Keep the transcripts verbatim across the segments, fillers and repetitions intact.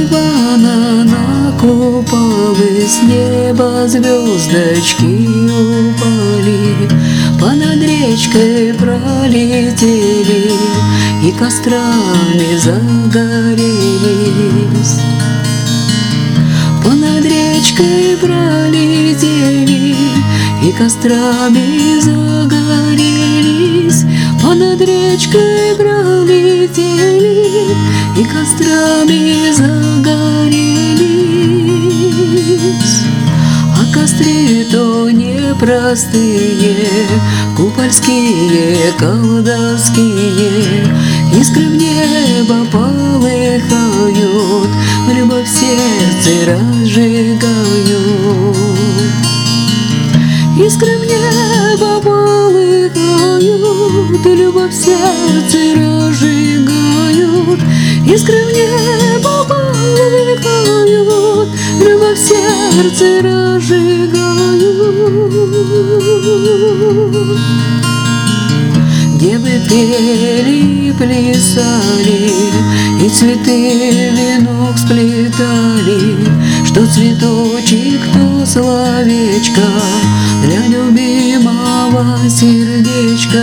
рвано на куполы с неба звездочки упали, понад речкой пролетели и кострами загорелись. Понад речкой пролетели и кострами загорелись. Понад речкой пролетели и кострами загорелись. А костры то непростые, купольские, колдовские, искры в небо полыхают, любовь в сердце разжигают. Искры в небо полыхают, любовь в сердце разжигают. Искры в небо полыхают, любовь в сердце разжигают. Девы пели и плясали, и цветы венок сплетали, что цветочек, то словечко для любимого сердечка.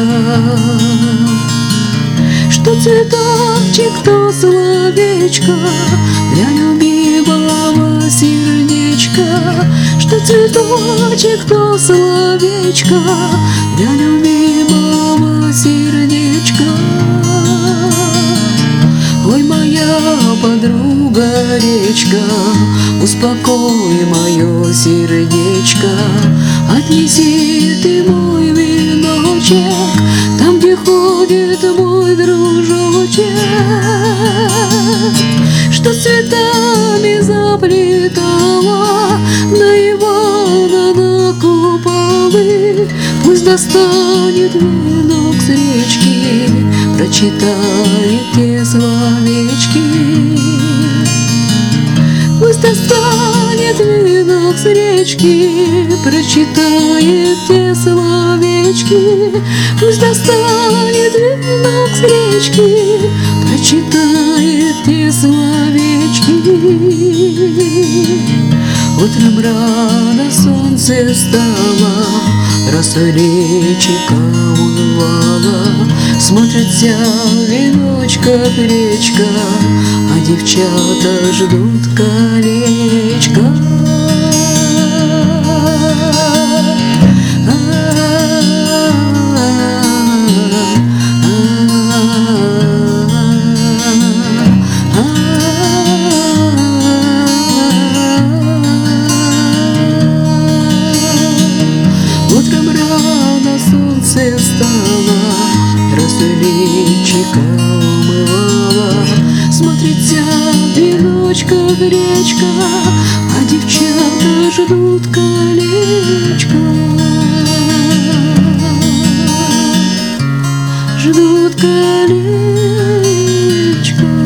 Что цветочек, то словечко для любимого сердечка. Что цветочек, то словечко для любимого сердечка. Ой, моя подруга речка, успокой мое сердечко. Отнеси ты мой веночек там, где ходит мой дружочек. Что цветами заплетала на Ивана на куполы, пусть достанет венок с речки, прочитает те словечки. Пусть достанет венок с речки, прочитает те словечки. Пусть достанет венок с речки, прочитает те словечки. Утром рано солнце встало, роса речика умывала. Смотрит вся веночка речка, а девчата ждут колечко. Утром рано солнце встало, росу личика умывала. Смотрит вся веночка речка, а девчата ждут колечко. Ждут колечко.